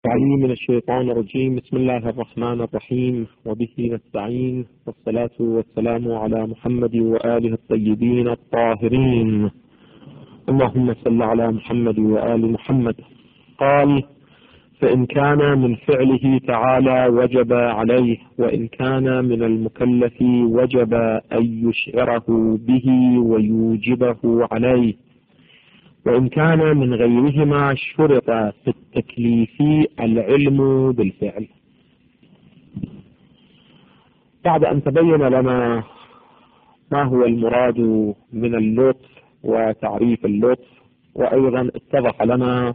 تعليم من الشيطان الرجيم. بسم الله الرحمن الرحيم، وبه نستعين، والصلاة والسلام على محمد وآله الطيبين الطاهرين. اللهم صل على محمد وآل محمد. قال: فإن كان من فعله تعالى وجب عليه، وإن كان من المكلف وجب أن يشعره به ويوجبه عليه، وإن كان من غيرهما شرط في التكليف العلم بالفعل. بعد أن تبين لنا ما هو المراد من اللطف وتعريف اللطف، وأيضا اتضح لنا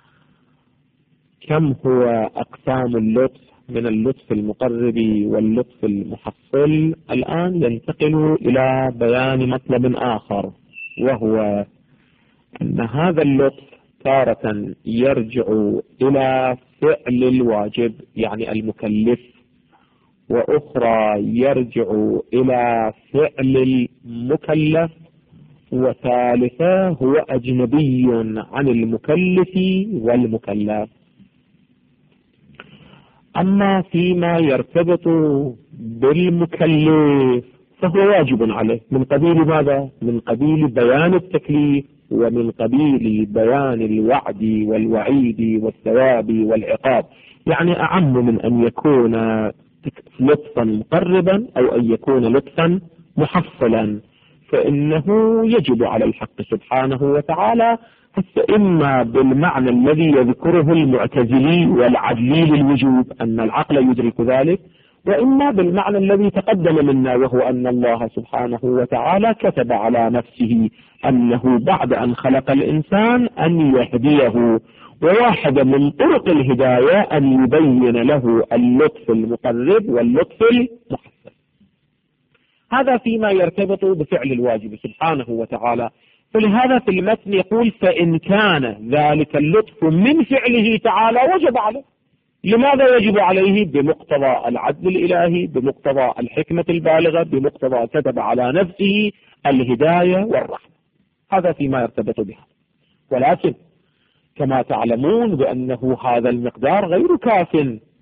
كم هو أقسام اللطف من اللطف المقرب واللطف المحصل، الآن ينتقل إلى بيان مطلب آخر، وهو أن هذا اللطف تارة يرجع إلى فعل الواجب يعني المكلف، وأخرى يرجع إلى فعل المكلف، وثالثة هو أجنبي عن المكلف والمكلف. أما فيما يرتبط بالمكلف فهو واجب عليه، من قبيل ماذا؟ من قبيل بيان التكليف، ومن قبيل بيان الوعد والوعيد والثواب والعقاب، يعني أعم من أن يكون لطفا مقربا أو أن يكون لطفا محصلا، فإنه يجب على الحق سبحانه وتعالى، إما بالمعنى الذي يذكره المعتزلي والعدلي للوجوب أن العقل يدرك ذلك، وإما بالمعنى الذي تقدم منا، وهو أن الله سبحانه وتعالى كتب على نفسه أنه بعد أن خلق الإنسان أن يهديه، وواحدة من طرق الهداية أن يبين له اللطف المقرب واللطف المحصل. هذا فيما يرتبط بفعل الواجب سبحانه وتعالى. فلهذا في المتن يقول: فإن كان ذلك اللطف من فعله تعالى وجب عليه. لماذا يجب عليه؟ بمقتضى العدل الإلهي، بمقتضى الحكمة البالغة، بمقتضى كتب على نفسه الهداية والرحمة. هذا فيما يرتبط بها. ولكن كما تعلمون بأنه هذا المقدار غير كاف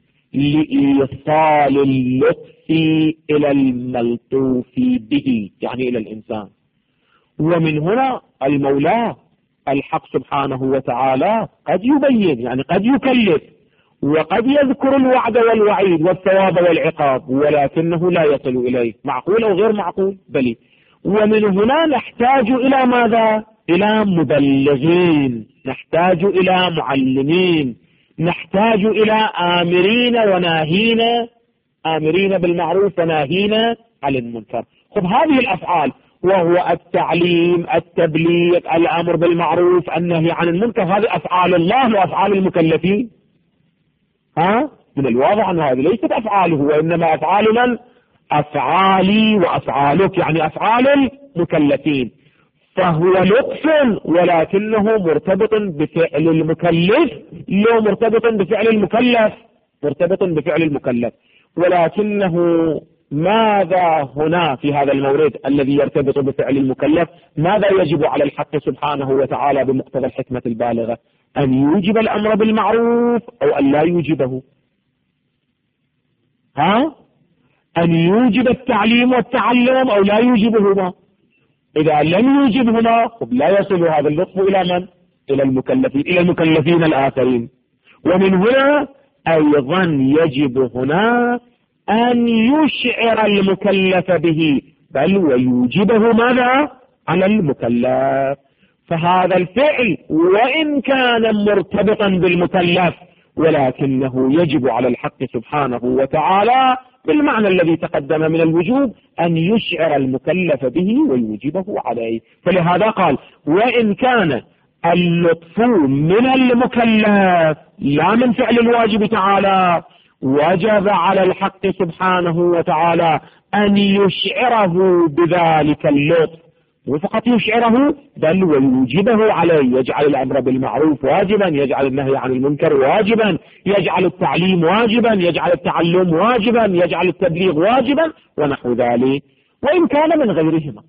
لإيصال اللطف إلى الملطوف به، يعني إلى الإنسان. ومن هنا المولى الحق سبحانه وتعالى قد يبين، يعني قد يكلف، وقد يذكر الوعد والوعيد والثواب والعقاب، ولكنه لا يصل إليه. معقول أو غير معقول؟ بلي. ومن هنا نحتاج إلى ماذا؟ إلى مبلغين، نحتاج إلى معلمين، نحتاج إلى آمرين وناهين، آمرين بالمعروف وناهين عن المنكر. خب هذه الأفعال، وهو التعليم، التبليغ، الأمر بالمعروف، النهي عن المنكر، هذه أفعال الله وأفعال المكلفين. من الواضح أن هذه ليست أفعاله، وإنما أفعال من؟ أفعالي وأفعالك، يعني أفعال المكلفين. فهو لطف ولكنه مرتبط بفعل المكلف، لو مرتبط بفعل المكلف، مرتبط بفعل المكلف. ولكنه ماذا هنا في هذا المورد الذي يرتبط بفعل المكلف؟ ماذا يجب على الحق سبحانه وتعالى بمقتضى الحكمة البالغة؟ أن يوجب الأمر بالمعروف أو أن لا يوجبه؟ أن يوجب التعليم والتعلم أو لا يوجبهما؟ إذا لم يوجبهما لا يصل هذا اللطف إلى من؟ إلى المكلفين، إلى المكلفين الآخرين. ومن هنا أيضا يجب هنا أن يشعر المكلف به، بل ويوجبه ماذا؟ على المكلف. فهذا الفعل وإن كان مرتبطا بالمكلف، ولكنه يجب على الحق سبحانه وتعالى بالمعنى الذي تقدم من الوجوب أن يشعر المكلف به ويوجبه عليه. فلهذا قال: وإن كان اللطف من المكلف لا من فعل الواجب تعالى، وجب على الحق سبحانه وتعالى أن يشعره بذلك اللطف، وفقط يشعره بل ويوجبه عليه، يجعل الأمر بالمعروف واجبا، يجعل النهي عن المنكر واجبا، يجعل التعليم واجبا، يجعل التعلم واجبا، يجعل التبليغ واجبا ونحو ذلك. وإن كان من غيرهما،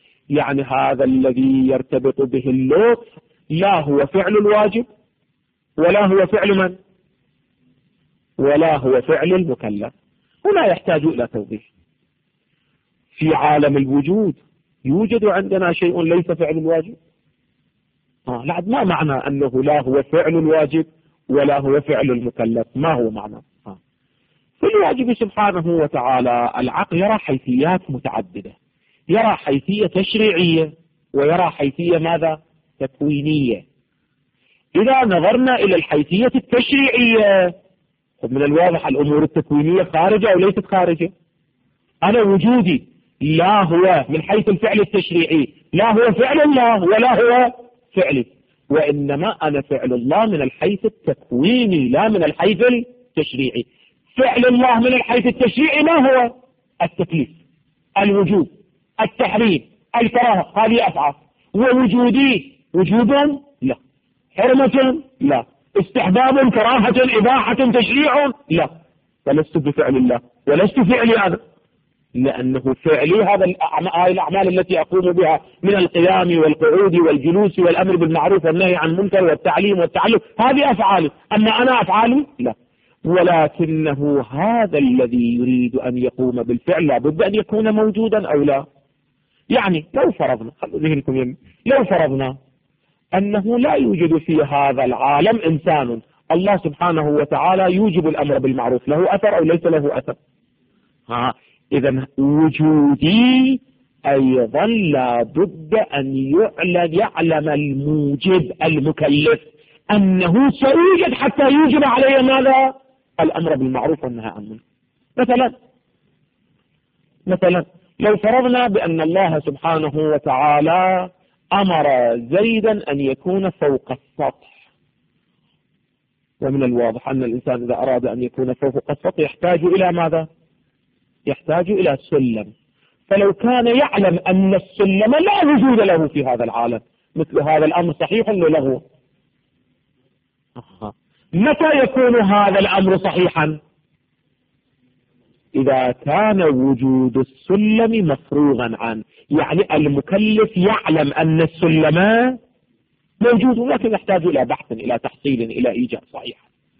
يعني هذا الذي يرتبط به اللطف لا هو فعل الواجب ولا هو فعل من؟ ولا هو فعل المكلف. هنا يحتاج إلى توضيح. في عالم الوجود يوجد عندنا شيء ليس فعل الواجب؟ لا، ما معنى أنه لا هو فعل الواجب ولا هو فعل المكلف؟ ما هو معنى؟ في الواجب سبحانه وتعالى العقل يرى حيثيات متعددة، يرى حيثية تشريعية ويرى حيثية ماذا؟ تكوينية. إذا نظرنا إلى الحيثية التشريعية، من الواضح الأمور التكوينية خارجة أو ليست خارجة؟ أنا وجودي لا هو من حيث الفعل التشريعي، لا هو فعل الله ولا هو فعلي، وإنما أنا فعل الله من الحيث التكويني لا من الحيث التشريعي. فعل الله من الحيث التشريعي ما هو؟ التكليف، الوجوب، التحريم، الكراهة، هذه أفعال. ووجودي وجوب؟ لا. حرمة؟ لا. استحباب، كراهة، إباحة، تشريع؟ لا. فلست بفعل الله ولست فعلي أنا، لأنه فعلي هذا الأعمال التي أقوم بها من القيام والقعود والجلوس والأمر بالمعروف والنهي عن المنكر والتعليم والتعلم، هذه أفعالي. أما أنا أفعالي؟ لا. ولكنه هذا الذي يريد أن يقوم بالفعل لابد أن يكون موجودا أو لا. يعني لو فرضنا، خلوا ذهنكم يمين، لو فرضنا أنه لا يوجد في هذا العالم إنسان، الله سبحانه وتعالى يوجب الأمر بالمعروف، له أثر أو ليس له أثر؟ إذن وجودي أيضا لابد أن يعلم الموجب المكلف أنه سيوجد حتى يوجب عليه ماذا؟ الأمر بالمعروف والنهي عن المنكر. مثلا لو فرضنا بأن الله سبحانه وتعالى أمر زيدا أن يكون فوق السطح، ومن الواضح أن الإنسان إذا أراد أن يكون فوق السطح يحتاج إلى ماذا؟ يحتاج إلى سلم. فلو كان يعلم أن السلم لا وجود له في هذا العالم، مثل هذا الأمر صحيح ولا لغو؟ متى يكون هذا الأمر صحيحا؟ إذا كان وجود السلم مفروغا عنه، يعني المكلف يعلم أن السلم موجود، لكن يحتاج إلى بحث، إلى تحصيل، إلى إيجاد صحيح.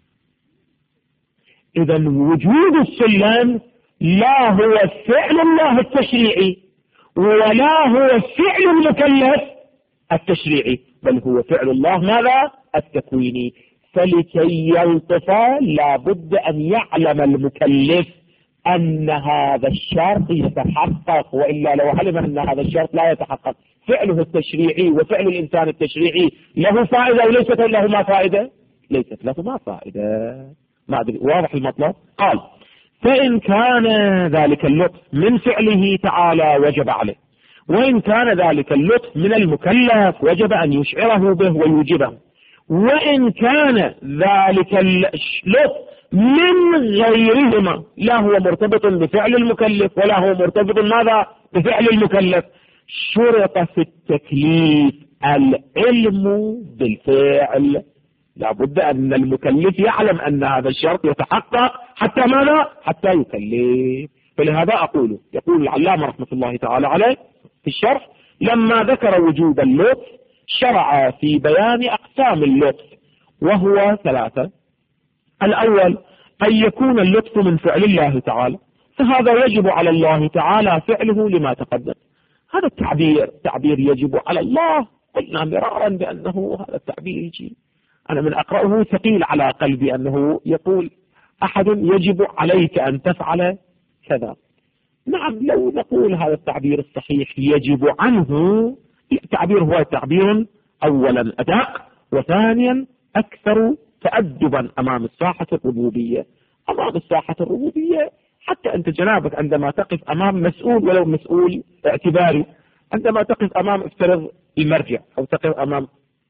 إذا وجود السلم لا هو فعل الله التشريعي ولا هو فعل المكلف التشريعي، بل هو فعل الله ماذا؟ التكويني. فلكي يلطف لابد أن يعلم المكلف أن هذا الشرط يتحقق، وإلا لو علم أن هذا الشرط لا يتحقق، فعله التشريعي وفعل الإنسان التشريعي له فائدة أو ليست له ما فائدة؟ ليست له ما فائدة. ما أدري واضح المطلب؟ قال فإن كان ذلك اللطف من فعله تعالى وجب عليه، وإن كان ذلك اللطف من المكلف وجب أن يشعره به ويوجبه، وإن كان ذلك اللطف من غيرهما لا هو مرتبط بفعل المكلف ولا هو مرتبط ماذا؟ بفعل المكلف، شرط في التكليف العلم بالفعل. لابد أن المكلف يعلم أن هذا الشرط يتحقق حتى ماذا؟ حتى يكلف. فلهذا يقول العلامة رحمة الله تعالى عليه في الشرح لما ذكر وجود اللطف شرع في بيان أقسام اللطف، وهو ثلاثة. الأول أن يكون اللطف من فعل الله تعالى، فهذا يجب على الله تعالى فعله لما تقدم. هذا تعبير يجب على الله، قلنا مرارا بأنه هذا التعبير يجي، أنا من أقرأه ثقيل على قلبي أنه يقول أحد يجب عليك أن تفعل كذا. نعم، لو نقول هذا التعبير الصحيح يجب عنه، التعبير هو تعبير أولا أدق، وثانيا أكثر تأدبا أمام الساحة الربوبية. أمام الساحة الربوبية حتى أنت جنابك عندما تقف أمام مسؤول ولو مسؤول اعتباري، عندما تقف أمام افترض المرجع أو تقف أمام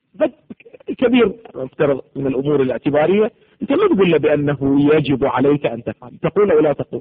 كبير افترض من الأمور الاعتبارية، أنت ما تقول له بأنه يجب عليك أن تفعل، تقول أو لا تقول؟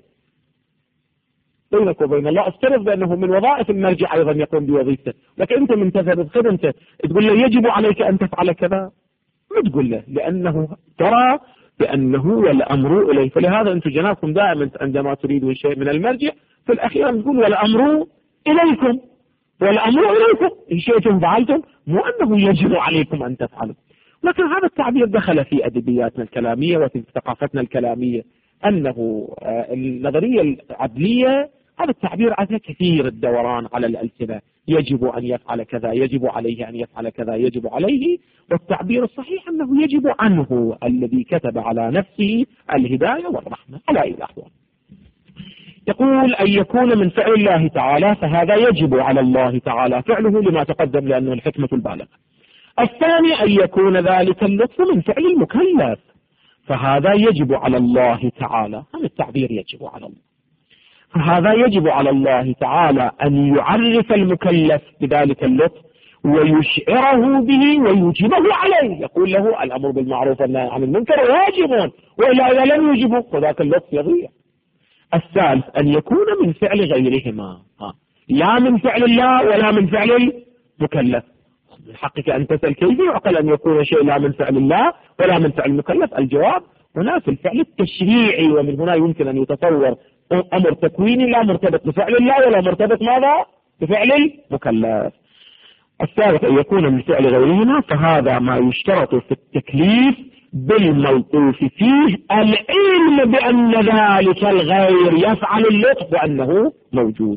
بينك وبين الله افترض بأنه من وظائف المرجع أيضا يقوم بوظيفته، لكن أنت من تفرض خدمته تقول له يجب عليك أن تفعل كذا؟ ما تقول له، لأنه ترى بأنه والأمر إليه. فلهذا أنتم جنابكم دائما عندما تريدون شيء من المرجع في الأخير تقول والأمر إليكم، والأمر إليكم إن شئتم فعلتم، مو أنه يجب عليكم أن تفعلوا. لكن هذا التعبير دخل في أدبياتنا الكلامية وفي ثقافتنا الكلامية، أنه النظرية العدلية هذا التعبير عليه كثير الدوران على الألسنة، يجب أن يفعل كذا، يجب عليه أن يفعل كذا، يجب عليه. والتعبير الصحيح أنه يجب عنه الذي كتب على نفسه الهداية والرحمة على أي الأحوال. يقول أن يكون من فعل الله تعالى، فهذا يجب على الله تعالى فعله لما تقدم لأنه الحكمة البالغة. الثاني أن يكون ذلك اللطف من فعل المكلف، فهذا يجب على الله تعالى. هذا التعبير يجب على الله، فهذا يجب على الله تعالى أن يعرف المكلف بذلك اللطف ويشعره به ويوجبه عليه، يقول له الأمر بالمعروف والنهي عن المنكر واجب، وإلا إذا لم يجبه فذاك اللطف يضيع. الثالث أن يكون من فعل غيرهما، لا من فعل الله ولا من فعل المكلف. من حقك أن تسأل كيف يعقل أن يكون شيء لا من فعل الله ولا من فعل المكلف؟ الجواب هنا في الفعل التشريعي، ومن هنا يمكن أن يتصور أمر تكويني لا مرتبط بفعل الله ولا مرتبط ماذا بفعل المكلف. الثالث أن يكون من فعل غيرهما، فهذا ما يشترط في التكليف بالملطوف فيه العلم بأن ذلك الغير يفعل اللطف وأنه موجود.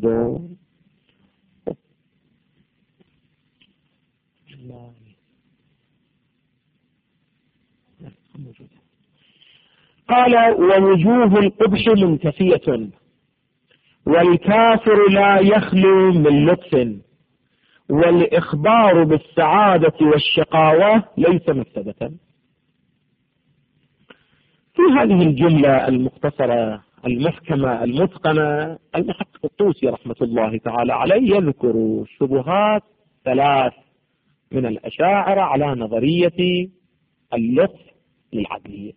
قال ووجوه القبح منتفية، والكافر لا يخلو من لطف، والإخبار بالسعادة والشقاوة ليس مفسدة. في هذه الجملة المختصرة المحكمة المتقنة، المحقق الطوسي رحمة الله تعالى عليه يذكر شبهات 3 من الأشاعرة على نظرية اللطف للعدلية.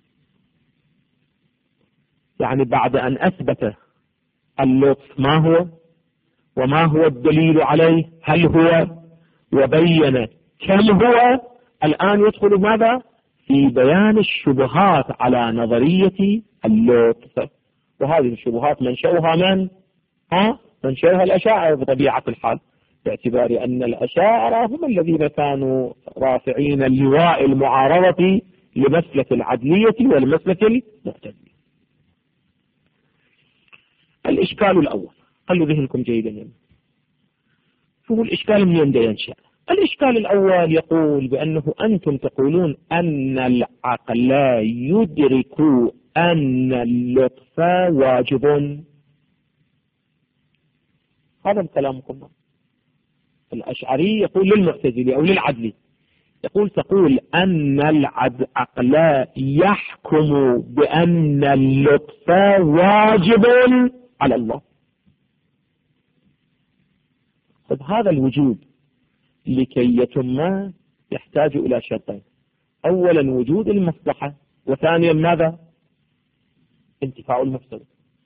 يعني بعد أن أثبت اللطف ما هو وما هو الدليل عليه، هل هو، وبين كم هو، الآن يدخل ماذا في بيان الشبهات على نظرية اللطف. وهذه الشبهات منشأها من؟ منشأها الأشاعرة بطبيعة الحال، باعتبار أن الأشاعرة هم الذين كانوا رافعين اللواء المعارضة لمسلك العدلية والمسلك المعتزلي. الإشكال الأول، خلوا ذهنكم جيدا، شوفوا الإشكال من ينده ينشأ. الإشكال الأول يقول بأنه أنتم تقولون أن العقل يدرك أن اللطف واجب. هذا كلامكم. الأشعري يقول للمعتزلي أو للعدلي، تقول أن العقل يحكم بأن اللطف واجب على الله. طب هذا الوجود لكي يتم يحتاج إلى شرطين، أولا وجود المصلحة، وثانيا ماذا؟ انتفاع المفسدة.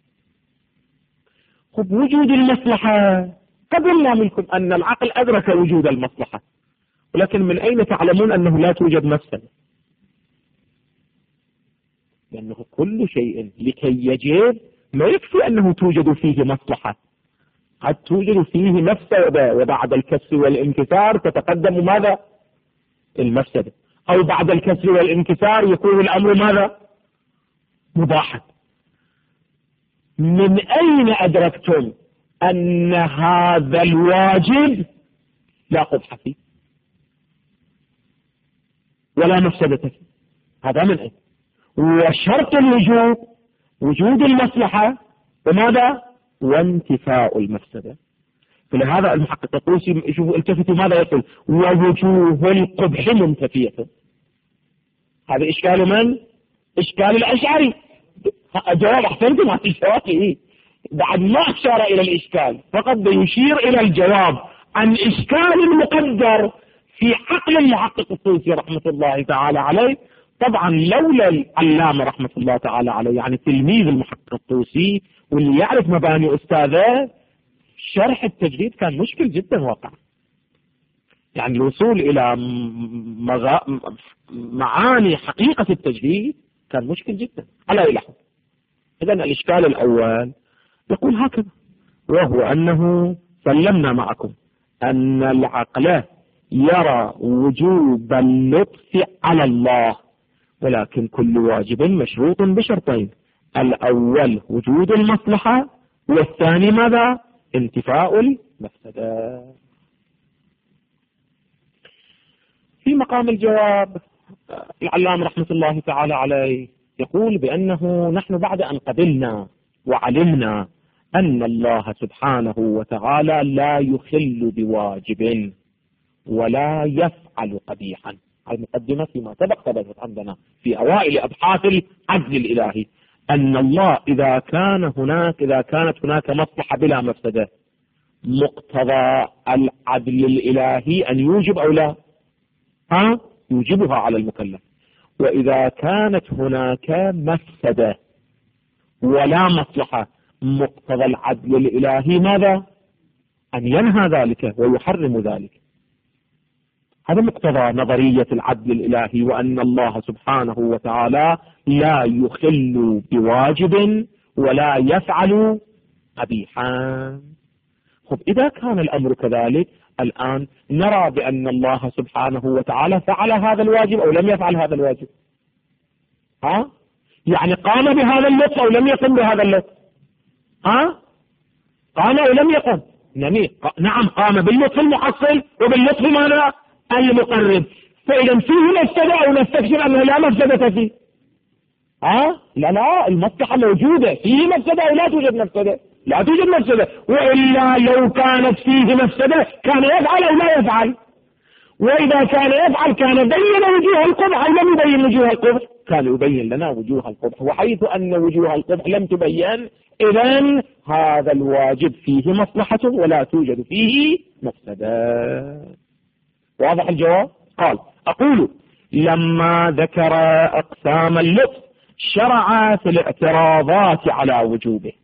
طب وجود المصلحة قبلنا منكم أن العقل أدرك وجود المصلحة، ولكن من أين تعلمون أنه لا توجد مفسدة؟ لأنه كل شيء لكي يجب ما يكفي أنه توجد فيه مصلحة، قد توجد فيه مفسدة، وبعد الكسر والانكسار تتقدم ماذا؟ المفسدة، أو بعد الكسر والانكسار يكون الأمر ماذا؟ مباحا. من أين أدركتم أن هذا الواجب لا قبح فيه ولا مفسدة فيه؟ هذا من أين؟ وشرط الوجود وجود المصلحة وماذا؟ وانتفاء المفسدة. فلهذا المحقق الطوسي شوفوا التفتوا ماذا يقول؟ ووجوه القبح منتفية. هذا إشكال من؟ إشكال الأشعري. جواب أحسنتم عن الجواب، بعد ما أشار إلى الإشكال فقط يشير إلى الجواب عن إشكال مقدر في عقل المحقق الطوسي رحمة الله تعالى عليه. طبعا لولا العلامة رحمة الله تعالى عليه، يعني تلميذ المحقق الطوسي واللي يعرف مباني أستاذه، شرح التجريد كان مشكل جدا واقع. يعني الوصول إلى معاني حقيقة التجريد كان مشكل جدا على أي لحظة. إذن الإشكال الأول يقول هكذا، وهو أنه سلمنا معكم أن العقل يرى وجوب اللطف على الله، ولكن كل واجب مشروط بشرطين: الأول وجود المصلحة، والثاني ماذا؟ انتفاء المفسدة. في مقام الجواب العلامة رحمة الله تعالى عليه يقول بأنه نحن بعد أن قبلنا وعلمنا أن الله سبحانه وتعالى لا يخل بواجب ولا يفعل قبيحا، المقدمة فيما سبق ثبتت عندنا في أوائل أبحاث العدل الإلهي أن الله إذا كانت هناك مصلحة بلا مفسدة، مقتضى العدل الإلهي أن يوجب أو لا؟ يوجبها على المكلف. وإذا كانت هناك مفسدة ولا مصلحة، مقتضى العدل الإلهي ماذا؟ أن ينهى ذلك ويحرم ذلك. هذا مقتضى نظرية العدل الإلهي، وأن الله سبحانه وتعالى لا يخل بواجب ولا يفعل قبيحا. إذا كان الأمر كذلك، الآن نرى بأن الله سبحانه وتعالى فعل هذا الواجب أو لم يفعل هذا الواجب. يعني قام بهذا اللطف أو لم يقم بهذا اللطف؟ قام أو لم يقم؟ نعم، قام باللطف المحصل وباللطف ماذا؟ المقرب. فإذا فيه مفسدة أو نستكشف أنه لا مفسدة فيه؟ لا، المصلحة موجودة. فيه مفسدة أو لا توجد مفسدة؟ لا توجد مفسدة. وإلا لو كانت فيه مفسدة كان يفعل أو لا يفعل؟ وإذا كان يفعل كان بين وجوه القبح أو لم يبين وجوه القبح؟ كان يبين لنا وجوه القبح، وحيث أن وجوه القبح لم تبين، إذن هذا الواجب فيه مصلحة ولا توجد فيه مفسدة. واضح الجواب؟ قال: أقول لما ذكر أقسام اللطف شرع في الاعتراضات على وجوبه.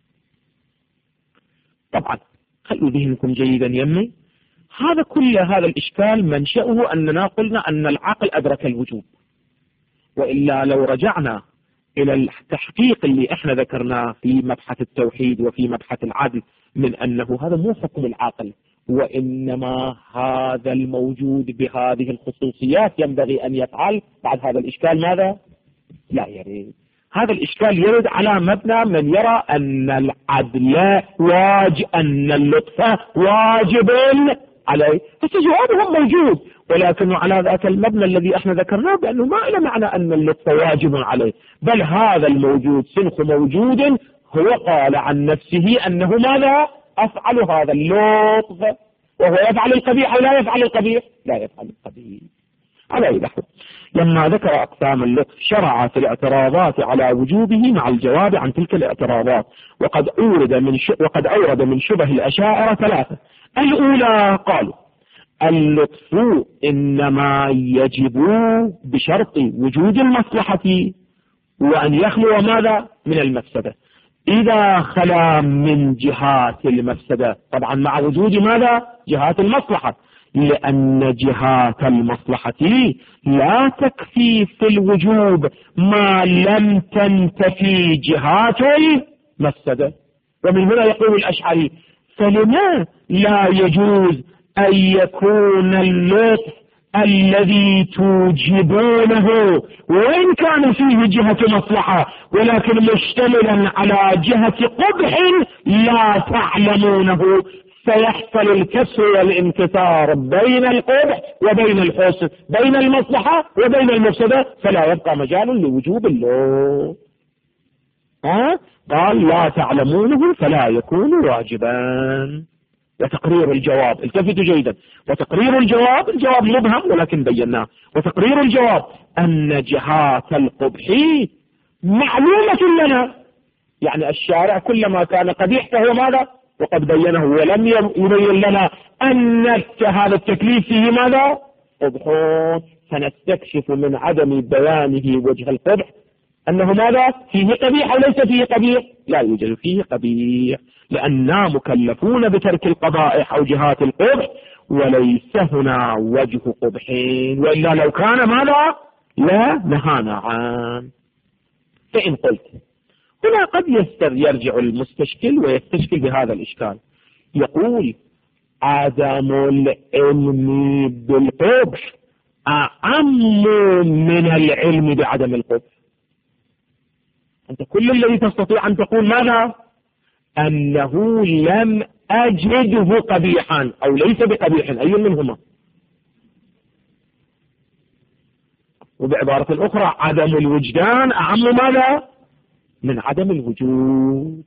طبعا خلوا ذهنكم جيدا يمي، هذا الإشكال منشأه أننا قلنا أن العقل أدرك الوجوب، وإلا لو رجعنا إلى التحقيق اللي احنا ذكرناه في مبحث التوحيد وفي مبحث العدل من أنه هذا مو حكم العقل، وإنما هذا الموجود بهذه الخصوصيات ينبغي أن يفعل. بعد هذا الإشكال ماذا؟ لا يريد. هذا الإشكال يرد على مبنى من يرى أن العدل أن اللطف واجب عليه، فجوابهم موجود، ولكن على ذاك المبنى الذي احنا ذكرناه بأنه ما إلى معنى أن اللطف واجب عليه، بل هذا الموجود سنخ موجود هو قال عن نفسه أنه ماذا؟ أفعل هذا اللطف، وهو يفعل القبيح أو لا يفعل القبيح؟ لا يفعل القبيح. على أي لحظة لما ذكر أقسام اللطف شرع في الاعتراضات على وجوبه مع الجواب عن تلك الاعتراضات، وقد أورد من شبه الأشاعرة ثلاثة. الأولى قالوا: اللطف إنما يجب بشرط وجود المصلحة وأن يخلو ماذا؟ من المفسدة. إذا خلا من جهات المفسدة، طبعا مع وجود ماذا؟ جهات المصلحة، لأن جهات المصلحة لا تكفي في الوجوب ما لم تنتفي جهات المفسدة. ومن هنا يقول الأشعري: فلما لا يجوز أن يكون اللطف الذي توجبونه وإن كان فيه جهة مصلحة ولكن مشتملا على جهة قبح لا تعلمونه، سيحصل الكسر والانكسار بين القبح وبين الحسن، بين المصلحة وبين المفسدة، فلا يبقى مجال لوجوب اللطف. قال: لا تعلمونه فلا يكون واجبا. وتقرير الجواب، التفتوا جيدا، وتقرير الجواب مبهم ولكن بيناه، وتقرير الجواب أن جهات القبح معلومة لنا، يعني الشارع كلما كان قبيح فهو ماذا؟ وقد بينه، ولم يبين لنا أن هذا التكليف فيه ماذا؟ قبح، فنستكشف من عدم بيانه وجه القبح أنه ماذا؟ فيه قبيح أو ليس فيه قبيح؟ لا يوجد فيه قبيح، لأننا مكلفون بترك القبائح أو جهات القبح، وليس هنا وجه قبح، وإلا لو كان ماذا؟ لا نهانا عنه. فإن قلت هنا قد يرجع المستشكل ويستشكل بهذا الإشكال، يقول: عدم العلم بالقبح أعم من العلم بعدم القبح. أنت كل الذي تستطيع أن تقول ماذا؟ أنه لم أجده قبيحا أو ليس بقبيح، أي منهما. وبعبارة أخرى عدم الوجدان أعم ماذا؟ من عدم الوجود.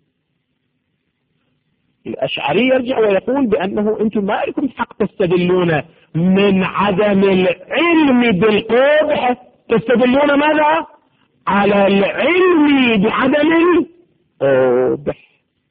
الأشعري يرجع ويقول بأنه أنتم ما لكم حق تستدلون من عدم العلم بالقبح، تستدلون ماذا؟ على العلم بعدم القبح.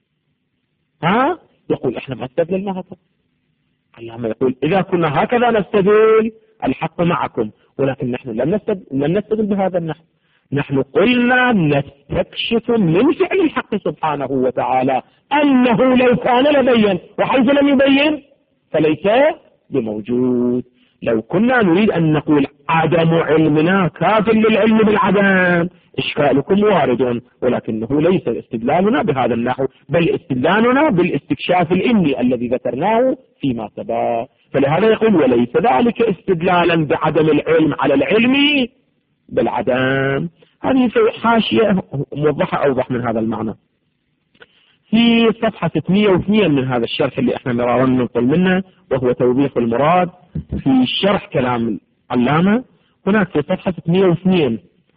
يقول احنا ما استدللنا هكذا. اللهم يقول إذا كنا هكذا نستدل الحق معكم، ولكن نحن لم نستدل بهذا النحو. نحن قلنا نستكشف من فعل الحق سبحانه وتعالى أنه لو كان لبين، وحيث لم يبين فليس بموجود. لو كنا نريد أن نقول عدم علمنا كاف للعلم بالعدم إشكالكم وارد، ولكنه ليس استدلالنا بهذا النحو، بل استدلالنا بالاستكشاف العلمي الذي ذكرناه فيما سبق. فلهذا يقول وليس ذلك استدلالا بعدم العلم على العلم بالعدم. هذه في حاشية موضحة أوضح من هذا المعنى. في صفحة 602 من هذا الشرح اللي احنا مرارا ننقل منه، وهو توضيح المراد في شرح كلام العلامة، هناك في صفحة 602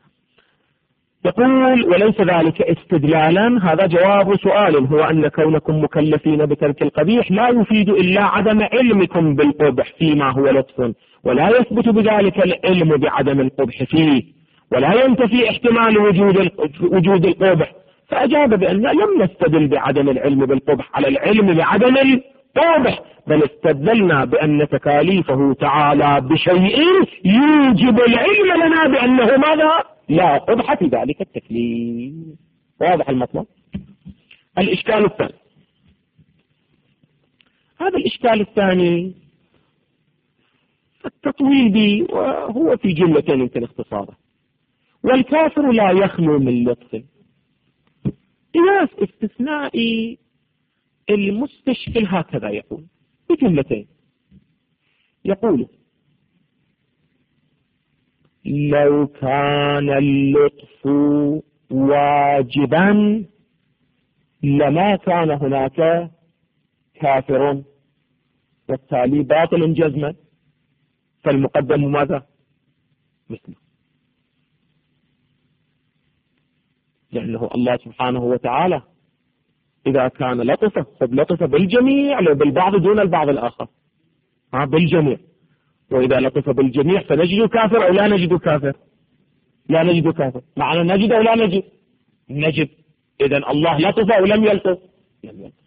يقول وليس ذلك استدلالا. هذا جواب سؤال، هو أن كونكم مكلفين بترك القبيح لا يفيد إلا عدم علمكم بالقبح فيما هو لطف، ولا يثبت بذلك العلم بعدم القبح فيه، ولا ينتفي احتمال وجود القبح. فأجاب بأن لم نستدل بعدم العلم بالقبح على العلم بعدم القبح، بل استدلنا بأن تكاليفه تعالى بشيء يوجب العلم لنا بأنه ماذا؟ لا قبح في ذلك التكليف. واضح المطلب؟ الإشكال الثاني، هذا الإشكال الثاني التطويل به وهو في جملتين يمكن اختصاره. والكافر لا يخلو من لطف. قياس استثنائي المستشكل هكذا يقول بجملتين، يقول لو كان اللطف واجبا لما كان هناك كافر، والتالي باطل جزما، فالمقدم ماذا؟ مثله، لأنه الله سبحانه وتعالى إذا كان لطفه لطف بالجميع، لو بالبعض دون البعض الآخر، بالجميع. وإذا لطف بالجميع فنجد كافر أو لا نجد كافر؟ لا نجد كافر. معنى نجد أو لا نجد؟ نجد. إذن الله لطف أو لم يلطف؟ لم يلطف.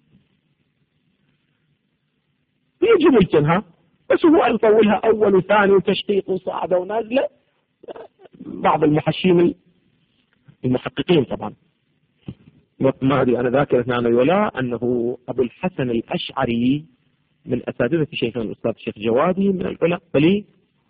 يجب الجنها، بس هو يطولها أول وثاني وتشقيق وصاعدة ونازلة. بعض المحشين المحققين طبعا، ما أدري أنا ذاكرة أنا ولا، أنه أبو الحسن الأشعري من أساتذة شيخنا الأستاذ الشيخ جوادي من العلماء بلي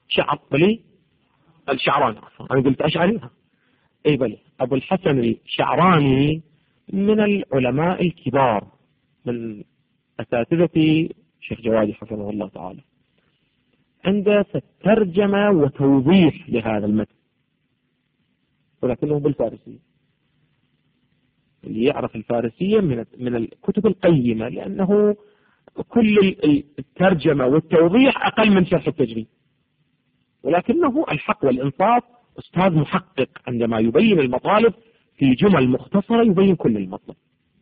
الشعراني، أنا قلت أشعري أي بلي أبو الحسن الشعراني من العلماء الكبار من أساتذة شيخ جوادي حفظه الله تعالى، عنده ترجمة وتوضيح لهذا المتن، ولكنه بالفارسية. اللي يعرف الفارسية من الكتب القيمة، لأنه كل الترجمة والتوضيح أقل من شرح التجريد، ولكنه الحق والإنصاف أستاذ محقق، عندما يبين المطالب في جمل مختصرة يبين كل المطلب.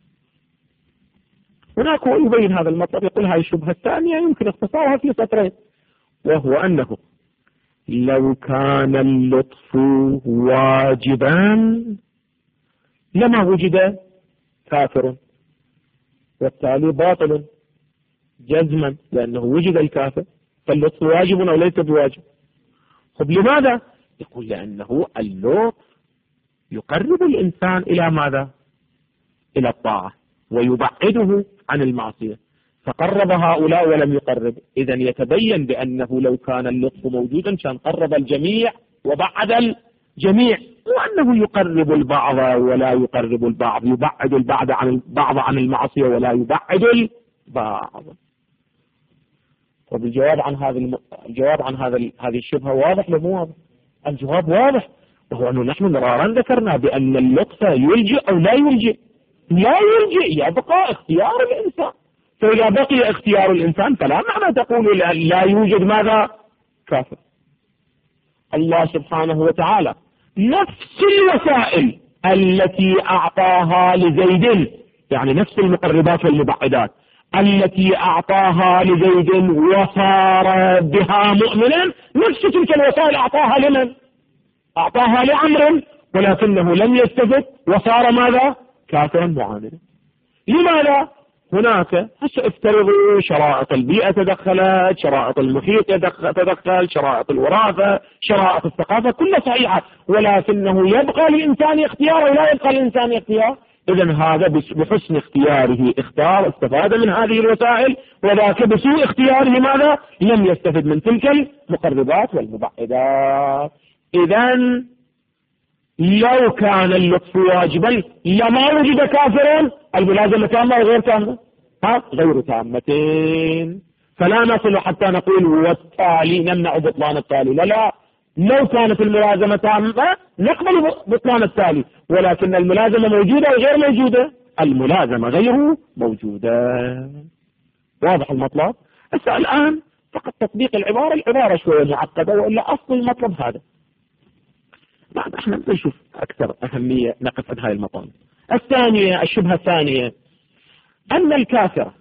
هناك هو يبين هذا المطلب، يقول هذه الشبهة الثانية يمكن اختصارها في سطرين، وهو أنه لو كان اللطف واجبا لما وجد كافر، والتالي باطل جزما، لأنه وجد الكافر، فاللطف واجب أو ليس بواجب. طب لماذا؟ يقول لأنه اللطف يقرب الإنسان إلى ماذا؟ إلى الطاعة، ويبعده عن المعصية، فقرب هؤلاء ولم يقرب. إذن يتبين بأنه لو كان اللطف موجودا كان قرب الجميع وبعد الجميع، وأنه يقرب البعض ولا يقرب البعض، يبعد البعض عن المعصية ولا يبعد البعض. وبالجواب عن الجواب عن هذه الشبهة واضح لو مو واضح؟ الجواب واضح، وهو أنه نحن مرارا ذكرنا بأن اللطف يلجئ أو لا يلجئ. لا يلجئ، يبقى اختيار الإنسان. فإذا بقي اختيار الإنسان فلا معنى تقول لا يوجد ماذا؟ كافر. الله سبحانه وتعالى نفس الوسائل التي أعطاها لزيد، يعني نفس المقربات والمبعدات التي أعطاها لزيد وصار بها مؤمنا، نفس تلك الوسائل أعطاها لمن؟ أعطاها لعمر، ولكنه لم يستفد وصار ماذا؟ كافرا معاندا. لماذا؟ هناك افترضوا شرائط البيئة تدخلت، شرائط المحيط تدخل، شرائط الوراثة، شرائط الثقافة، كلها صحيحة، ولكنه يبقى للإنسان اختيار ولا يبقى للإنسان اختيار. إذن هذا بحسن اختياره اختار، استفاد من هذه الوسائل، وذاك بسوء اختياره ماذا؟ لم يستفد من تلك المقربات والمبعدات. إذن لو كان اللطف واجبا لما وجد كافرا. الملازمة تامة وغير تامة؟ غير تامتين. فلا نصل حتى نقول والتالي نمنع بطلان التالي، لا، لو كانت الملازمة تامة نقبل بطلان التالي، ولكن الملازمة موجودة وغير موجودة. الملازمة غير موجودة. واضح المطلب؟ الآن فقط تطبيق العبارة شوية معقدة، وإلا أصل المطلب هذا. بعد احنا نشوف أكثر أهمية نقف عند هاي المطالب. الثانية، الشبهة الثانية، أن الكافر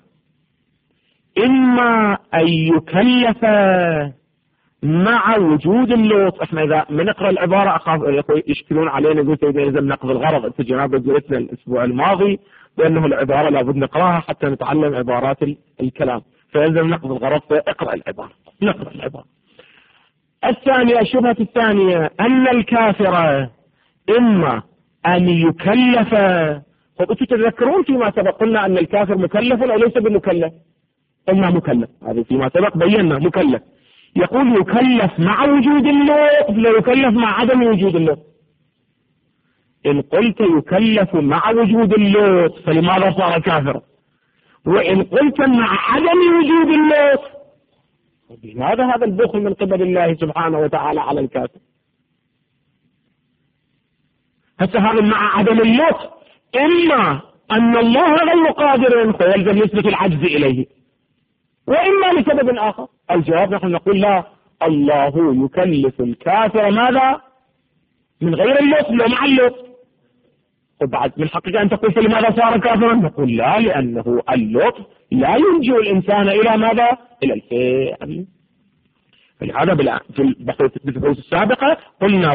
إما أن يكلف مع وجود اللطف. احنا إذا ما نقرأ العبارة أخاف يشكلون علينا، يقول لازم نقضي الغرض. أنت جناب قلتنا الأسبوع الماضي بأنه العبارة لابد نقرأها حتى نتعلم عبارات الكلام، فيلزم نقضي الغرض، فاقرأ العبارة، نقرأ العبارة. الثانية، الشبهة الثانية، أن الكافر إما أن يكلف. أنتم تتذكرون فيما سبق قلنا أن الكافر مكلف أو ليس بمكلف؟ قلنا مكلف، هذا فيما سبق بينا مكلف. يقول يكلف مع وجود اللطف، لا يكلف مع عدم وجود اللطف. إن قلت يكلف مع وجود اللطف فلماذا صار كافرا؟ وإن قلت مع عدم وجود اللطف لماذا هذا البخل من قبل الله سبحانه وتعالى على الكافر؟ هسه هذا مع عدم اللطف، إما أن الله غير قادر فيلزم نسبة العجز إليه، وإما لسبب آخر. الجواب نحن نقول لا، الله يكلف الكافر ماذا؟ من غير اللطف لا مع اللطف. وبعد من حقك أن تقول فلماذا صار كافرا؟ نقول لا، لأنه اللطف لا ينجي الإنسان إلى ماذا؟ إلى الفعل. فلهذا في البحوث السابقة قلنا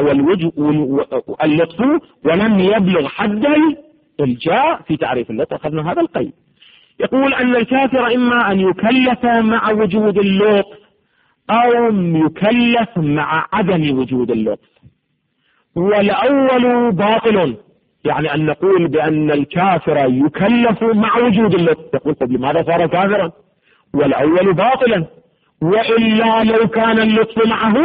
اللطف ولم يبلغ حد الإلجاء في تعريف اللطف، أخذنا هذا القيد. يقول أن الكافر إما أن يكلف مع وجود اللطف أو يكلف مع عدم وجود اللطف، والأول باطل، يعني أن نقول بأن الكافر يكلف مع وجود اللطف. تقول طب لماذا صار كافرا؟ والأول باطلا، وإلا لو كان اللطف معه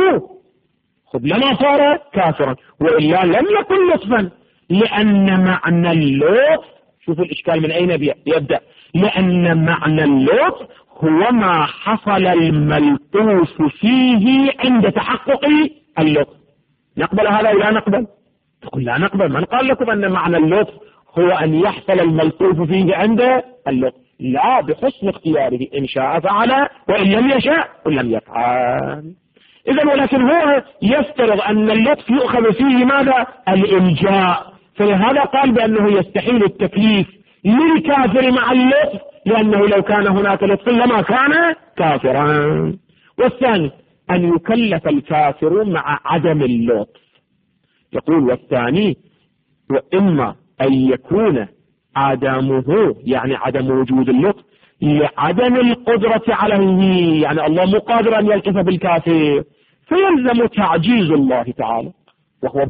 لما صار كافرا، وإلا لم يكن لطفا، لأن معنى اللطف، شوفوا الإشكال من أين يبدأ، لأن معنى اللطف هو ما حصل الملطوف فيه عند تحقق اللطف. نقبل هذا ولا نقبل؟ تقول لا نقبل. من قال لكم أن معنى اللطف هو أن يحصل الملطوف فيه عند اللطف؟ لا، بحسن اختياره، إن شاء فعل وإن لم يشاء ولم يفعل. إذن ولكن هو يفترض أن اللطف يؤخذ فيه ماذا؟ الإلجاء، فلهذا قال بأنه يستحيل التكليف للكافر مع اللطف، لأنه لو كان هناك لطف لما كان كافرا. والثاني أن يكلف الكافر مع عدم اللطف. يقول والثاني وإما أن يكون عدمه، يعني عدم وجود اللطف، لعدم القدرة عليه، يعني الله مو قادر أن يلطف بالكافر، فيلزم تعجيز الله تعالى، وهو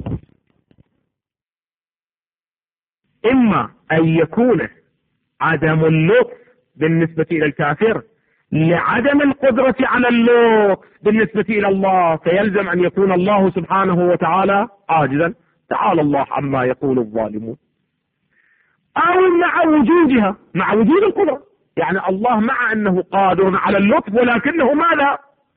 إما أن يكون عدم اللطف بالنسبة إلى الكافر لعدم القدرة على اللطف بالنسبة إلى الله، فيلزم أن يكون الله سبحانه وتعالى عاجزا، تعالى الله عما يقول الظالمون، أو مع وجودها، مع وجود القدرة، يعني الله مع أنه قادر على اللطف ولكنه ماذا؟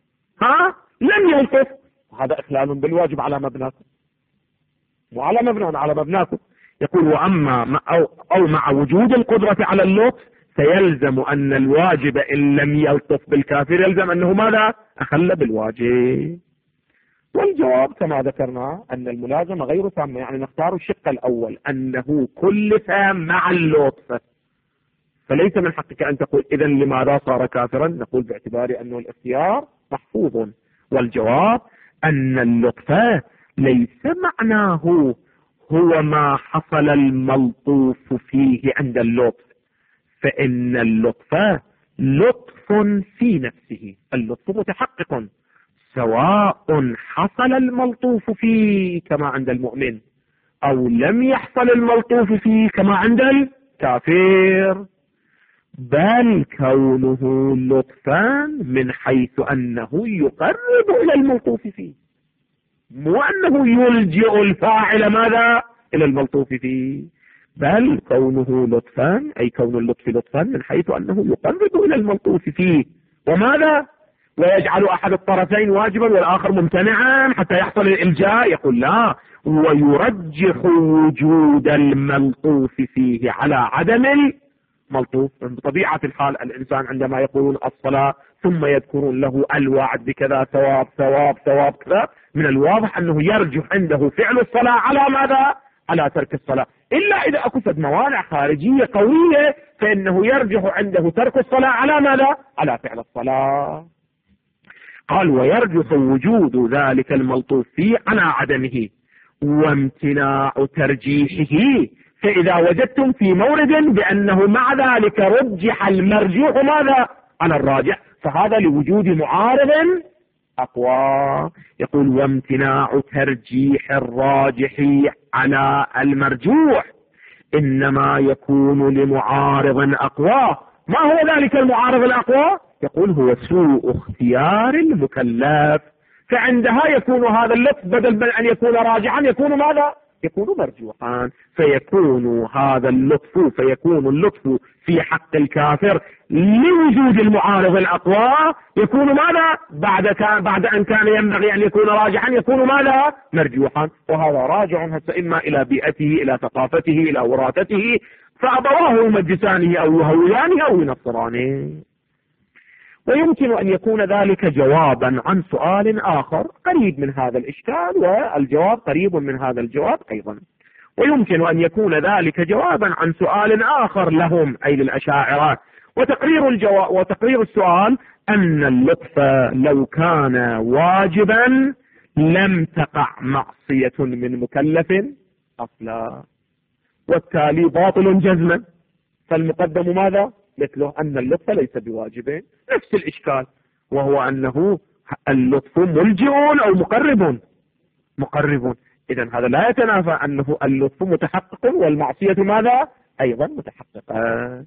لم يلطف. هذا إخلال بالواجب على مبناكم، وعلى مبنى على مبناكم. يقول وأما أو مع وجود القدرة على اللطف سيلزم أن الواجب إن لم يلطف بالكافر يلزم أنه ماذا؟ أخل بالواجب. والجواب كما ذكرنا أن الملازمة غير تامة، يعني نختار الشق الأول أنه كلف مع اللطف، فليس من حقك أن تقول إذن لماذا صار كافرا. نقول باعتبار أنه الاختيار محفوظ. والجواب أن اللطف ليس معناه هو ما حصل الملطوف فيه عند اللطف، فإن اللطف لطف في نفسه، اللطف متحقق سواء حصل الملطوف فيه كما عند المؤمن أو لم يحصل الملطوف فيه كما عند الكافر، بل كونه لطفا من حيث أنه يقرب إلى الملطوف فيه، مو أنه يلجئ الفاعل ماذا؟ إلى الملطوف فيه، بل كونه لطفا أي كون اللطف لطفا من حيث أنه يقرب إلى الملطوف فيه. وماذا؟ ويجعل أحد الطرفين واجبا والآخر ممتنعا حتى يحصل الإلجاء. يقول لا، ويرجح وجود الملطوف فيه على عدم الملطوف. بطبيعة الحال الإنسان عندما يقولون الصلاة ثم يذكرون له الوعد بكذا ثواب ثواب ثواب كذا، من الواضح أنه يرجح عنده فعل الصلاة على ماذا؟ على ترك الصلاة، إلا إذا أكفت موانع خارجية قوية فإنه يرجح عنده ترك الصلاة على ماذا؟ على فعل الصلاة. قال ويرجح وجود ذلك الملطوف فيه على عدمه وامتناع ترجيحه. فإذا وجدتم في مورد بأنه مع ذلك رجح المرجوح ماذا؟ على الراجح، فهذا لوجود معارض أقوى. يقول وامتناع ترجيح الراجح على المرجوح إنما يكون لمعارض أقوى. ما هو ذلك المعارض الأقوى؟ يقول هو سوء اختيار المكلف، فعندها يكون هذا اللطف بدل من أن يكون راجحا يكون ماذا؟ يكون مرجوحا، فيكون هذا اللطف في حق الكافر لوجود المعارض الأقوى يكون ماذا؟ بعد أن كان ينبغي أن يكون راجحا يكون ماذا؟ مرجوحا. وهذا راجع هسه إما إلى بيئته، إلى ثقافته، إلى وراثته، فأبواه يمجسانه أو يهويانه أو ينصرانه. ويمكن أن يكون ذلك جوابا عن سؤال آخر قريب من هذا الإشكال، والجواب قريب من هذا الجواب أيضا. ويمكن أن يكون ذلك جوابا عن سؤال آخر لهم أي للأشاعرة. وتقرير السؤال أن اللطف لو كان واجبا لم تقع معصية من مكلف أصلا، والتالي باطل جزما، فالمقدم ماذا؟ مثله أن اللطف ليس بواجب. نفس الإشكال، وهو أنه اللطف ملجئ أو مقرب. إذن هذا لا يتنافى أنه اللطف متحقق والمعصية ماذا؟ أيضا متحققة.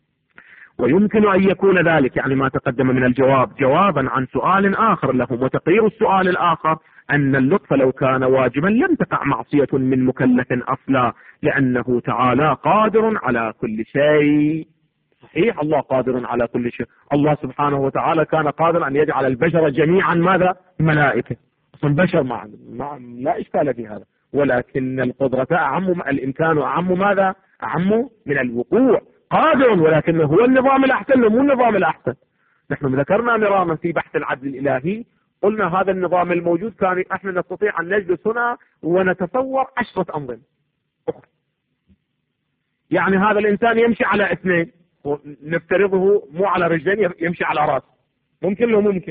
ويمكن أن يكون ذلك يعني ما تقدم من الجواب جوابا عن سؤال آخر لهم. وتقرير السؤال الآخر أن اللطف لو كان واجبا لم تقع معصية من مكلف أصلا، لأنه تعالى قادر على كل شيء. صحيح الله قادر على كل شيء، الله سبحانه وتعالى كان قادر أن يجعل البشر جميعا ماذا؟ ملائكة. أصلا بشر لا إشكال في هذا، ولكن القدرة أعم، الإمكان أعم ماذا؟ أعم من الوقوع. قادر، ولكنه هو النظام الأحسن مو النظام الأحسن. نحن ذكرنا مرارا في بحث العدل الإلهي، قلنا هذا النظام الموجود كان احنا نستطيع أن نجلس هنا ونتصور 10 أنظمة أخرى. يعني هذا الإنسان يمشي على 2، نفترضه مو على رجلين، يمشي على راس، ممكن له ممكن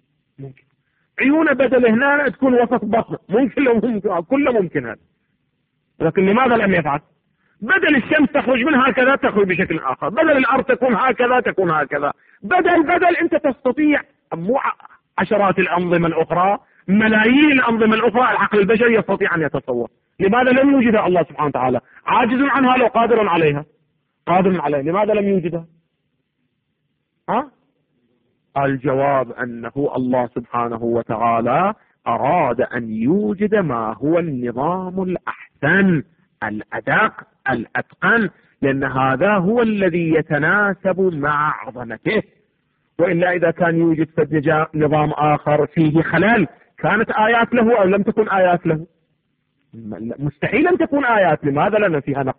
عيونه بدل هنا تكون وسط بطن، ممكن له ممكن، كله ممكن هذا. لكن لماذا لم يفعل؟ بدل الشمس تخرج من هكذا تخرج بشكل آخر، بدل الأرض تكون هكذا تكون هكذا، بدل أنت تستطيع مو عشرات الأنظمة الأخرى، ملايين الأنظمة الأخرى العقل البشري يستطيع أن يتصور. لماذا لم يوجدها الله سبحانه وتعالى؟ عاجز عنها لو قادر عليها، قادر عليها، لماذا لم يوجدها؟ الجواب أنه الله سبحانه وتعالى أراد أن يوجد ما هو النظام الأحسن الأدق الأتقن، لأن هذا هو الذي يتناسب مع عظمته. وإلا إذا كان يوجد نظام آخر فيه خلل كانت آيات له أو لم تكن آيات له؟ مستحيل أن تكون آيات. لماذا؟ لأن فيها نقص.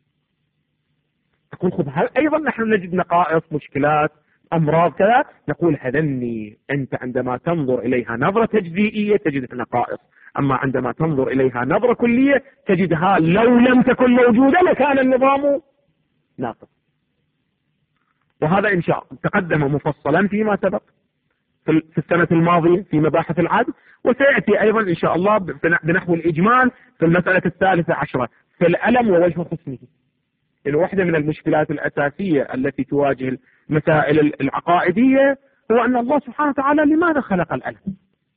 تقول خذ هل أيضا نحن نجد نقائص، مشكلات، أمراض كذا، نقول هذني أنت عندما تنظر إليها نظرة تجزئية تجدها نقائص، أما عندما تنظر إليها نظرة كلية تجدها لو لم تكن موجودة لكان النظام ناقص. وهذا إن شاء الله تقدم مفصلا فيما سبق في السنة الماضية في مباحث العدل، وسيأتي أيضا إن شاء الله بنحو الإجمال في المسألة 13 في الألم ووجه حسنه. واحدة من المشكلات الأساسية التي تواجه المسائل العقائدية هو أن الله سبحانه وتعالى لماذا خلق الألم؟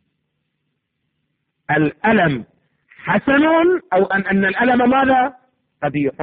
الألم حسن أو أن الألم ماذا؟ قبيح.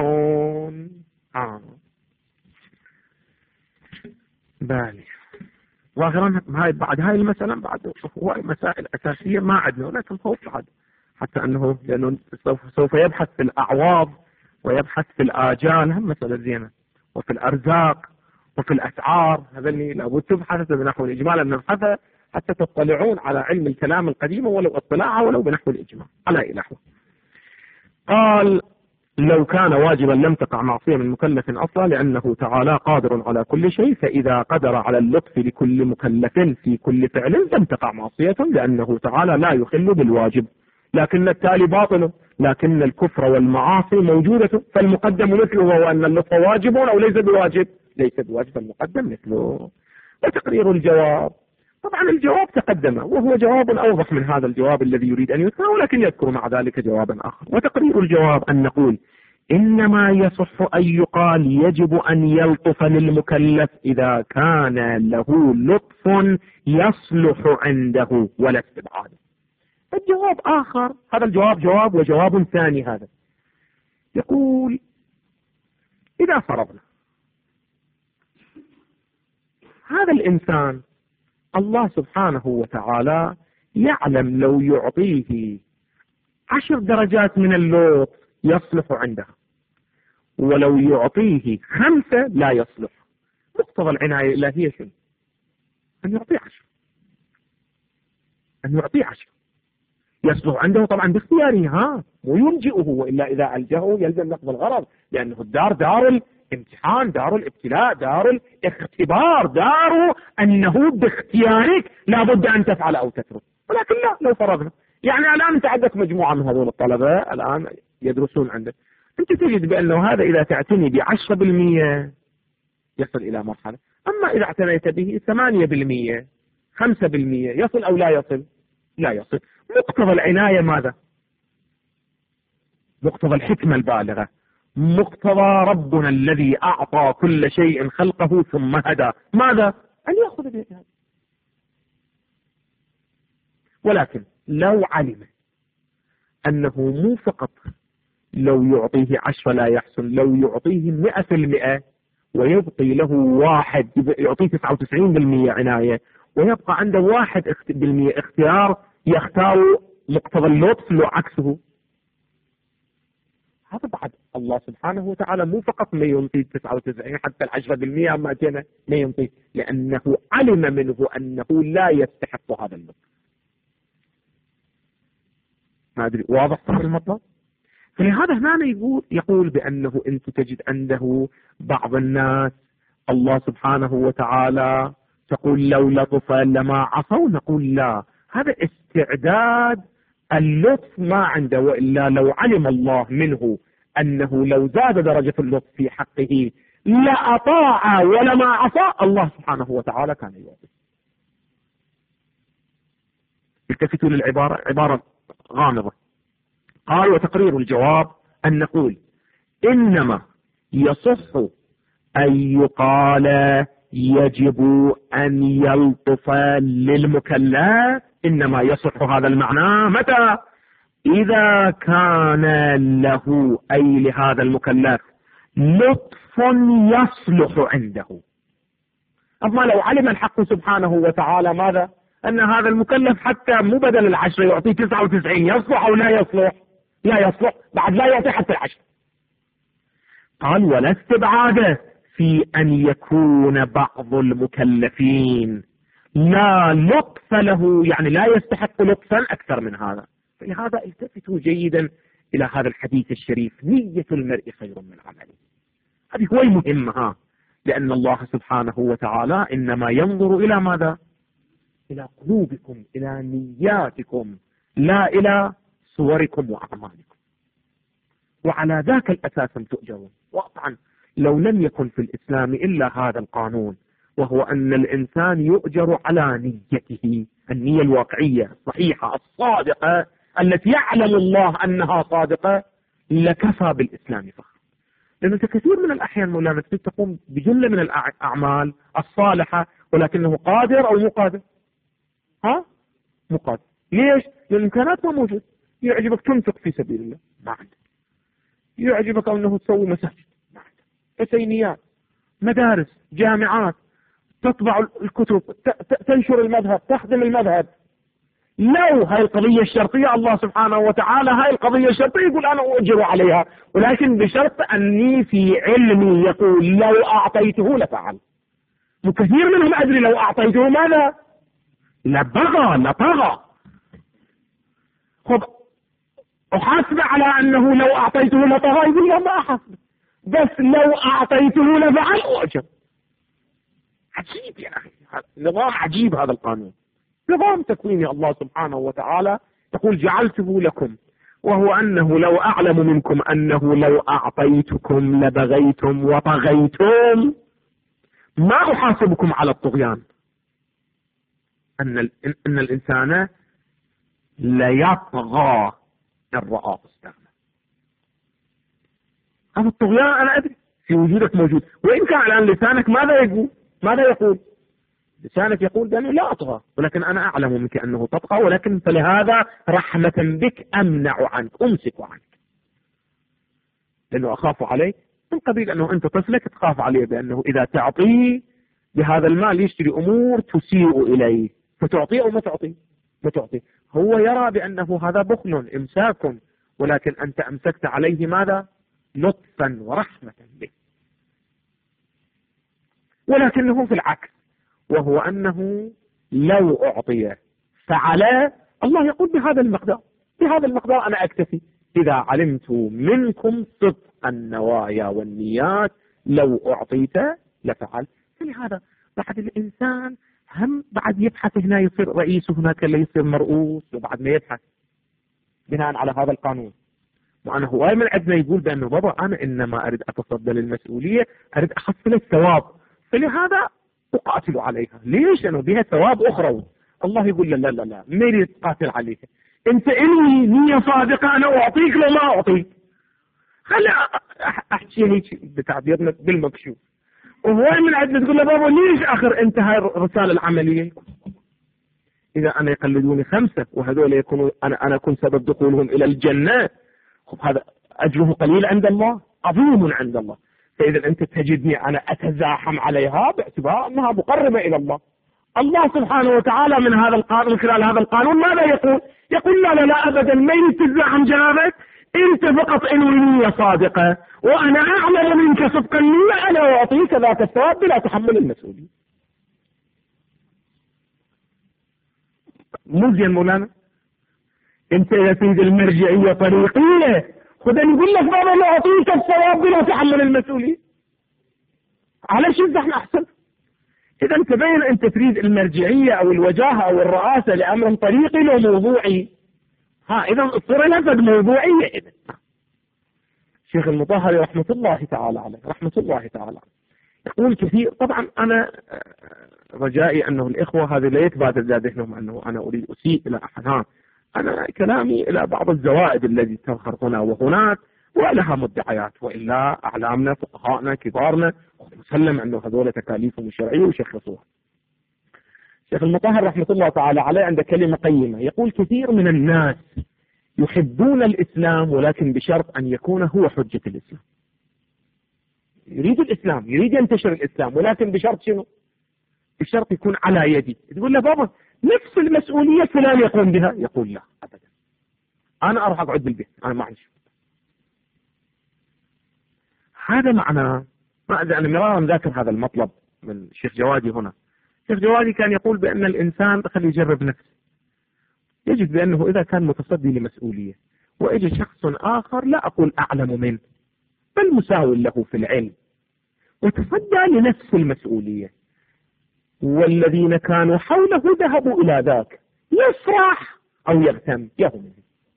بالي ظاهرا بعد هاي المسألة بعد هو مسائل أساسية ما عندنا، ولكن خوف بعد حتى أنه لأنه سوف يبحث في الأعواض ويبحث في الآجال، هم مسألة زينة، وفي الأرزاق وفي الأسعار. هذا اللي لابد تبحث بنحو الإجمال أن نبحث حتى تطلعون على علم الكلام القديم ولو اطلاعه ولو بنحو الإجمال على أي نحو. قال لو كان واجبا لم تقع معصية من مكلف أصلا، لأنه تعالى قادر على كل شيء، فإذا قدر على اللطف لكل مكلف في كل فعل لم تقع معصية، لأنه تعالى لا يخل بالواجب، لكن التالي باطل، لكن الكفر والمعاصي موجودة، فالمقدم مثله وهو أن اللطف واجب أو ليس بواجب؟ ليس بواجب، المقدم مثله. وتقرير الجواب، طبعا الجواب تقدم وهو جواب أوضح من هذا الجواب الذي يريد أن يذكره، ولكن يذكر مع ذلك جوابا آخر. وتقرير الجواب أن نقول إنما يصح أن يقال يجب أن يلطف للمكلف إذا كان له لطف يصلح عنده ولا استبعاده. الجواب آخر، هذا الجواب جواب وجواب ثاني. هذا يقول إذا فرضنا هذا الإنسان الله سبحانه وتعالى يعلم لو يعطيه 10 درجات من اللطف يصلح عندها، ولو يعطيه 5 لا يصلح. مقتضى العناية الإلهية شنو؟ أن يعطيه 10، أن يعطيه 10 يصلح عنده طبعا باختياره، مو يلجئه، وإلا إذا ألجأه يلزم نقض الغرض، لأنه الدار دار الامتحان، دار الابتلاء، دار الاختبار، دار أنه باختيارك لابد أن تفعل أو تترك. ولكن لا، لو فرضنا يعني الآن أنت عندك مجموعة من هذول الطلبة الآن يدرسون عندك، أنت تجد بأنه هذا إذا تعتني ب10% يصل إلى مرحلة، أما إذا اعتنيت به 8% 5% يصل أو لا يصل؟ لا يصل. مقتضى العناية ماذا؟ مقتضى الحكمة البالغة، مقتضى ربنا الذي أعطى كل شيء خلقه ثم هدى، ماذا؟ أن يأخذ بيد هذا. ولكن لو علم أنه مو فقط لو يعطيه 10 لا يحسن، لو يعطيه 100% ويبقي له 1 يعطيه 99% عناية ويبقى عنده 1% اختيار، يختار مقتضى اللطف لو عكسه، هذا بعد الله سبحانه وتعالى مو فقط ما ينطي 99 حتى 10% ما جينا ما ينطي، لأنه علم منه أنه لا يستحق هذا اللطف. ما أدري واضح صار المطلب؟ فلهذا هنا يقول بأنه أنت تجد عنده بعض الناس الله سبحانه وتعالى تقول لو لطف لما عصوا، نقول لا، هذا استعداد اللطف ما عنده، وإلا لو علم الله منه أنه لو زاد درجة اللطف في حقه لأطاع ولما عصى، الله سبحانه وتعالى كان يوافق. التفتوا للعبارة، عبارة غامضة. قال وتقرير الجواب أن نقول إنما يصح أن يقال يجب أن يلطف للمكلف، إنما يصح هذا المعنى متى؟ إذا كان له أي لهذا المكلف لطف يصلح عنده. أما لو علم الحق سبحانه وتعالى ماذا؟ أن هذا المكلف حتى مو بدل 10 يعطيه 99 يصلح أو لا يصلح؟ لا يصلح، بعد لا يعطي حتى العشر. قال ولا استبعاد في أن يكون بعض المكلفين لا لطف له، يعني لا يستحق لطفا أكثر من هذا. فلهذا التفتوا جيدا إلى هذا الحديث الشريف: نية المرء خير من عمله. هذه هو المهمة، لأن الله سبحانه وتعالى إنما ينظر إلى ماذا؟ إلى قلوبكم، إلى نياتكم، لا إلى صوركم وأعمالكم. وعلى ذاك الأساس تؤجرون. وطبعا لو لم يكن في الإسلام إلا هذا القانون، وهو أن الإنسان يؤجر على نيته، النية الواقعية الصحيحة الصادقة التي يعلم الله أنها صادقة، لكفى بالإسلام فخر. لأنه كثير من الأحيان مولانا تقوم بجملة من الأعمال الصالحة ولكنه قادر أو مو قادر؟ مو قادر. ليش؟ لأن الإمكانات ما موجود. يعجبك تنفق في سبيل الله، ما عندك. يعجبك أنه تسوي مساجد، ما عندك. حسينيات، مدارس، جامعات، تطبع الكتب، تنشر المذهب، تخدم المذهب. لو هاي القضية الشرطية، الله سبحانه وتعالى هاي القضية الشرطية يقول أنا أؤجر عليها، ولكن بشرط أني في علمي يقول لو أعطيته لفعل. وكثير منهم أدري لو أعطيته ماذا؟ لطغى. خب أحاسب على أنه لو أعطيته لطغى، يقول لا ما أحاسب، بس لو أعطيته لفعل أؤجر. عجيب يا أخي، نظام عجيب هذا القانون، نظام تكويني. الله سبحانه وتعالى يقول جعلته لكم، وهو أنه لو أعلم منكم أنه لو أعطيتكم لبغيتم وطغيتم ما أحاسبكم على الطغيان. أن الإنسان ليطغى إن رآه استغنى. هذا الطغيان أنا أدري في وجودك موجود، وإن كان الآن لسانك ماذا يقول؟ لسانك يقول بأنه لا أطغى، ولكن أنا أعلم منك أنه تطغى، ولكن فلهذا رحمة بك أمنع عنك، أمسك عنك، لأنه أخاف عليك من قبيل أنه أنت طفلك تخاف عليه بأنه إذا تعطيه بهذا المال يشتري أمور تسيء إليه، فتعطيه أو ما تعطيه؟ هو يرى بأنه هذا بخل إمساك، ولكن أنت أمسكت عليه ماذا؟ لطفا ورحمة به. ولكنه في العكس، وهو أنه لو أعطي فعل، الله يقول بهذا المقدار أنا أكتفي. إذا علمت منكم صدق النوايا والنيات لو أعطيت لفعل. فلهذا بعد الإنسان هم بعد يبحث، هنا يصير رئيس وهناك اللي يصير مرؤوس، وبعد ما يبحث بناء على هذا القانون. وأنا هواي من عندنا يقول بأنه بابا أنا إنما أريد أتصدى للمسؤولية، أريد أحصل الثواب، فلهذا أقاتل عليها. ليش؟ أنه بها ثواب أخرى. الله يقول لا ما يريد تقاتل عليها، أنت إني نية صادقة أنا أعطيك لو ما أعطيك. خلي أحكي هيك بتعبيرنا بالمكشوف. وهو من عندنا تقول له بابا ليش آخر أنت هاي الرسالة العملية؟ إذا أنا يقلدوني 5 وهذول يكونوا أنا أكون سبب دخولهم إلى الجنة، هذا أجره قليل عند الله، عظيم عند الله. فإذا أنت تجدني أنا أتزاحم عليها باعتبار أنها مقربة إلى الله. الله سبحانه وتعالى من هذا القانون، خلال هذا القانون ماذا يقول لا أبدا ما يتزاحم جنابك، أنت فقط انوي نية صادقة، وأنا أعلم منك صدق النية، أنا أعطيك ذاك الثواب بلا تحمل المسؤولية. مو زين مولانا؟ أنت يا سيدي المرجعية طريقية، خذني يقول لك بابا لا أعطيك الثواب بلا تحمل المسؤولية. على شو احنا أحسن؟ إذا تبين أنت تريد المرجعية أو الوجاهة أو الرئاسة لأمر طريقي لو موضوعي، إذا الصورة لفظ موضوعية. إذا شيخ المطهري رحمة الله تعالى عليه يقول كثير. طبعا أنا رجائي أنه الإخوة هذه لا يتبادل ذهنهم أنه أنا أريد أسيء إلى أحد. أنا كلامي إلى بعض الزوائد التي تظهر هنا وهناك ولها مدعيات، وإلا أعلامنا فقهاءنا كبارنا مسلم أنه هذول تكاليفهم الشرعية ويشخصوها. شيخ المطهر رحمة الله تعالى عليه عنده كلمة قيمة، يقول كثير من الناس يحبون الإسلام ولكن بشرط أن يكون هو حجة الإسلام. يريد الإسلام، يريد ينتشر الإسلام، ولكن بشرط شنو؟ بشرط يكون على يدي. تقول له بابا نفس المسؤولية فلان يقوم بها، يقول لا أبدا، أنا أروح أقعد بالبيت، أنا ما عندي. هذا معناه، ما أدري، أنا مرارا ذاكر هذا المطلب من الشيخ جوادي هنا. الشيخ جوادي كان يقول بأن الإنسان خليه يجرب نفسه. يجد بأنه إذا كان متصدي لمسؤولية وإجى شخص آخر لا أقول أعلم منه بل مساو له في العلم وتصدى لنفس المسؤولية، والذين كانوا حوله ذهبوا إلى ذاك، يفرح أو يغتم يهم.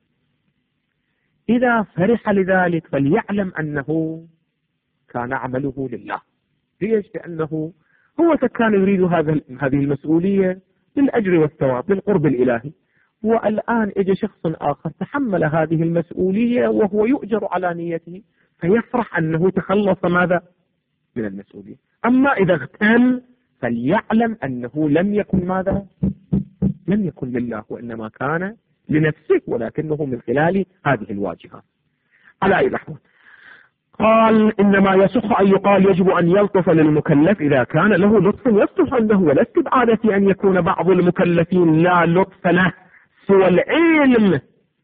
إذا فرح لذلك فليعلم أنه كان عمله لله. ليش؟ لأنه هو كان يريد هذه المسؤولية للأجر والثواب للقرب الإلهي، والآن إجى شخص آخر تحمل هذه المسؤولية وهو يؤجر على نيته، فيفرح أنه تخلص ماذا؟ من المسؤولية. أما إذا اغتم فليعلم أنه لم يكن ماذا؟ لم يكن لله، وإنما كان لنفسه، ولكنه من خلال هذه الواجهات. على أي نحو قال إنما يصح أن يقال يجب أن يلطف للمكلف إذا كان له لطف يصلح عنده، ولا استبعادة أن يكون بعض المكلفين لا لطف له سوى العلم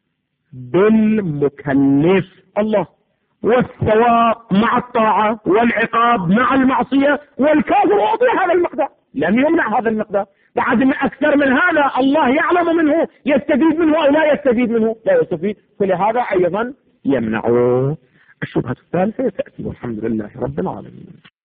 بالمكلف. الله، والثواب مع الطاعة والعقاب مع المعصية، والكافر أعطي هذا المقدار، لم يمنع هذا المقدار. بعد ما أكثر من هذا الله يعلم منه يستفيد منه أو لا يستفيد منه، لا يستفيد، فلهذا أيضا يمنعه. الشبهة الثالثة تأتي، والحمد لله رب العالمين.